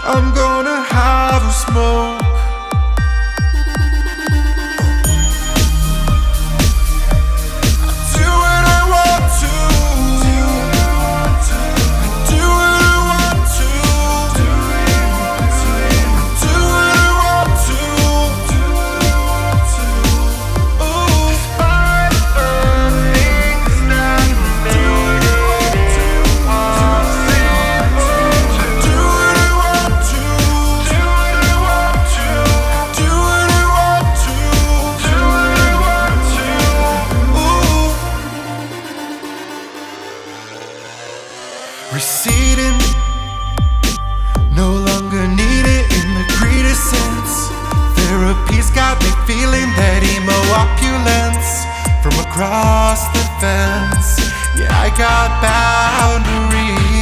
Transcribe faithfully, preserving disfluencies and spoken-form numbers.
I'm gonna have a smoke. Do what I want to. Do what I want to. Do what I want to. Ooh, five things that made it possible. Do what I want to. Do what I want to. Do what I want to. Do what I want to. Ooh. Receding, no longer needed in the greatest sense. Therapy's got me feeling that emo opulence from across the fence. Yeah, I got boundaries.